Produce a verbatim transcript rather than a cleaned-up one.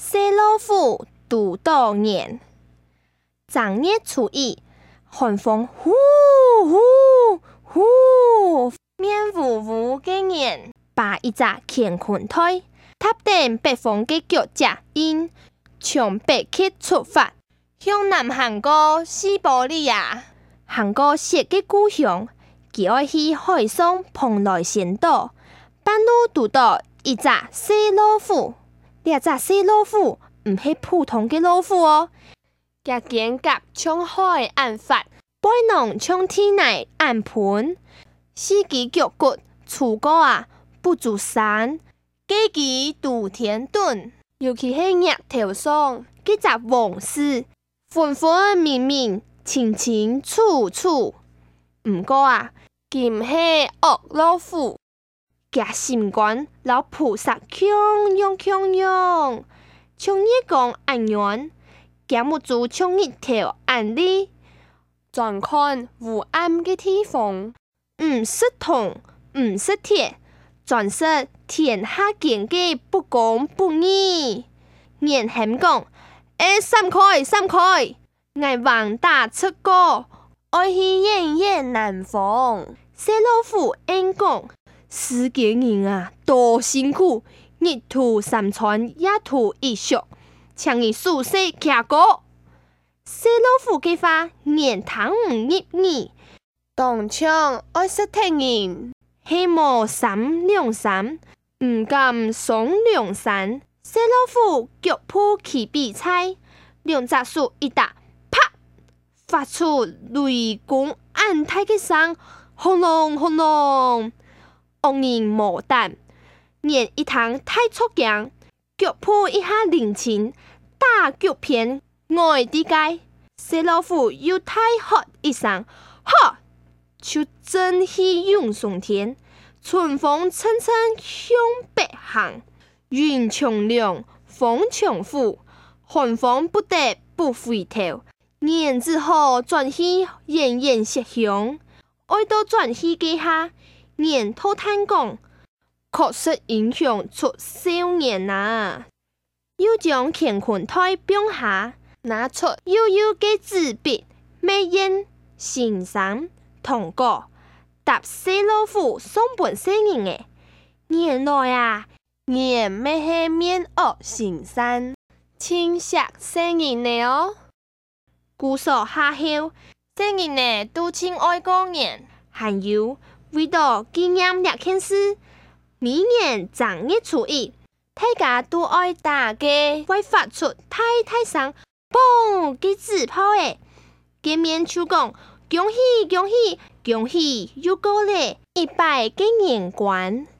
细老虎拄到年。正月初一，寒风呼呼呼，面糊糊的年，把一只乾坤台，踏顶北风的脚脚印，从北极出发，向南行过西伯利亚，行过雪的故乡，佢爱去海上蓬莱仙岛，半路拄到一只细老虎。呢只细老虎唔是普通的老虎哦，佢肩胛像海岸发，背囊像天内岸盤，四肢腳骨粗個啊不足山，幾支拄天盾，尤其是額頭上幾隻黃絲，分分明明，清清楚楚。唔過啊，佢唔係惡老虎。佢心肝老菩薩強勇強勇，像一講安遠，佢木做像一條安利，專看烏暗嘅地方，唔識銅，唔識鐵，專識天下間嘅不公不義。年輕講，誒閃開閃開，我橫打出國，愛去遠遠南方。細老虎應講。世間人啊，多辛苦，日途三餐，夜途一宿，請伊舒適徛過。細老虎嘅話，言談唔入耳，當場愛識聽人，希望三兩三，唔敢上梁山。細老虎腳蹼起比賽，兩隻手一打，啪，發出雷公暗大嘅聲，轟隆轟隆。惡人無膽，連一趟太速強，腳蹼一下靈前，打腳片外地界。細老虎又大喝一聲，喝，就真氣湧上天，春風層層向北行，雲長亮，風長虎，寒風不得不回頭。年之後轉去炎炎雪鄉，愛到轉去嘅下。年頭探講，確實影響出少年啊！又將乾坤台標下，拿出悠悠嘅紙筆，美艷欣賞通過，搭細老虎送本細人誒。原來啊，年咩係面惡心山，青色細人呢哦。故所下後，細人呢都親愛過年，還有。為咗紀念呢件事，每年正月初一，大家都愛打嘅，會發出大大聲嘣嘅紙炮誒，見面就講恭喜恭喜恭喜又過嚟一百嘅年關。